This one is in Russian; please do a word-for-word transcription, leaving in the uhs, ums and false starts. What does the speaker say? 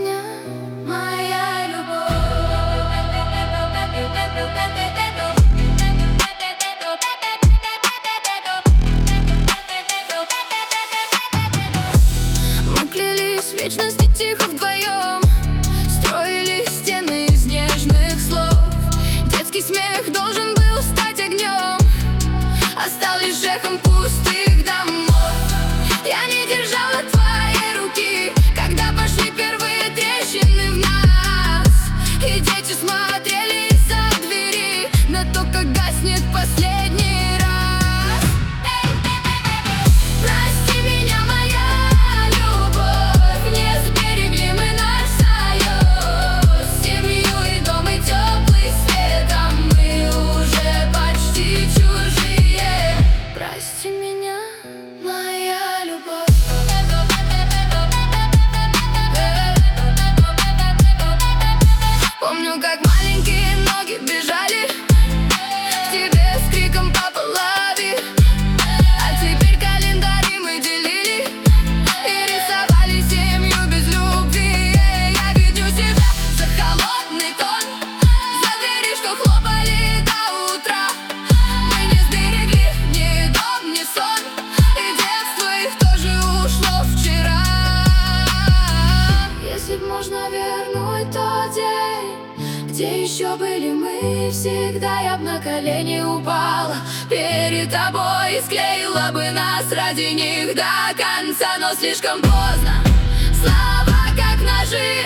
меня, моя любовь. Мы клялись в вечности тихо вдвоем, строили стены из нежных слов. Детский смех должен был стать огнем, а стал лишь эхом пустых домов. Я не держала твоей руки, когда пошли первые трещины в нас, и дети смотрели из-за двери на то, как гаснет последний раз. Прости меня, моя любовь, не сберегли мы наш союз. Семью и дом и теплый свет, а мы уже почти чужие. Прости меня, моя любовь. Помню, как маленькие ноги бежали к тебе с криком «Папа, лови!». А теперь календари мы делили и рисовали семью без любви. Я виню себя за холодный тон, за двери, что хлопали до утра. Мы не сберегли ни дом, ни сон, и детство их тоже ушло вчера. Если б можно вернуть тот день, где еще были мы, всегда я б на колени упала перед тобой и склеила бы нас ради них до конца. Но слишком поздно, слова как ножи